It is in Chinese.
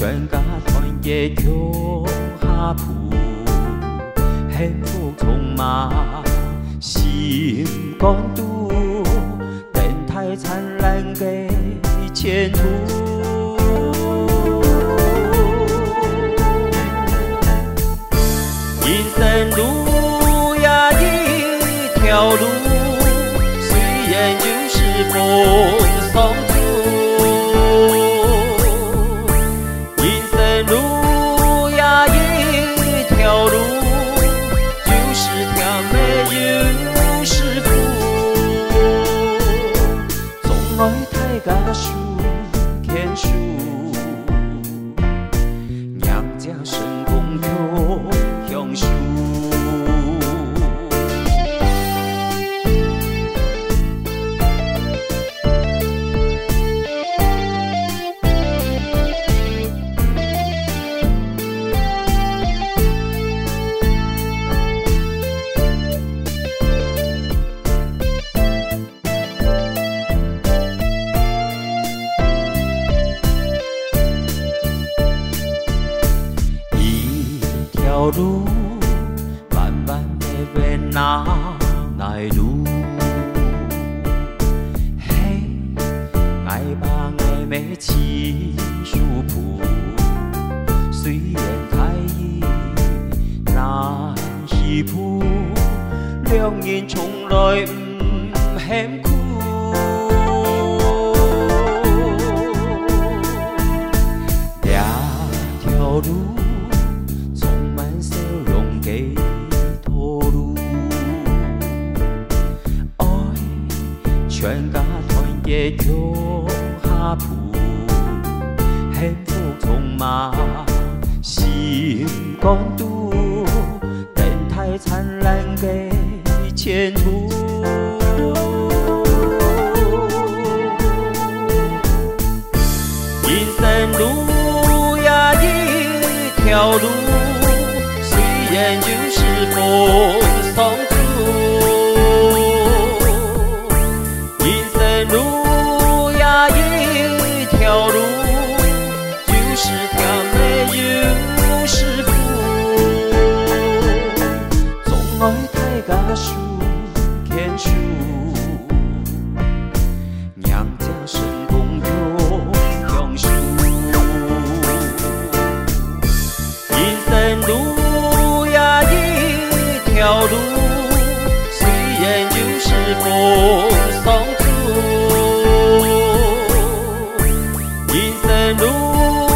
全家团结跳下铺，幸福充满心肝肚，等待灿烂的前途。人生路呀一条路，虽然就是风霜土。人生路呀一条路，就是甜美又是苦。总爱大家数天数，让这成功跳向树。条路慢慢的变哪来路？嘿，爱吧爱美情书谱，虽然太易难稀谱，两人从来不嫌苦。两条路。给头颅，爱全家团结跳下铺，幸福充满心肝肚，等待灿烂的前途。人生路呀一条路，虽然就是风霜土，人生路呀一条路，就是甜美又是苦。总爱大家数天数，让这成功跳向树。人生路条路虽然就是风霜土，人生路